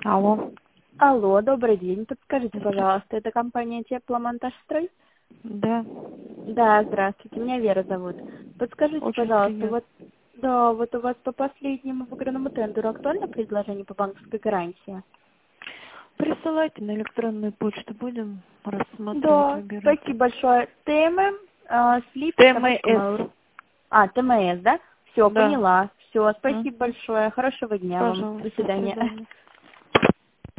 Алло. Алло, добрый день. Подскажите, пожалуйста, это компания Тепломонтажстрой? Да. Да, здравствуйте, меня Вера зовут. Подскажите, Очень пожалуйста, приятно. вот у вас по последнему выигранному тендеру актуально предложение по банковской гарантии? Присылайте на электронную почту, будем рассматривать, Да, выбирать. спасибо большое. ТМ, слив, собачка ТМС. Mail.ru. ТМС, да? Все, Да. поняла. Все, спасибо Мгм. большое. Хорошего дня вам. До Пожалуйста, до свидания. свидания.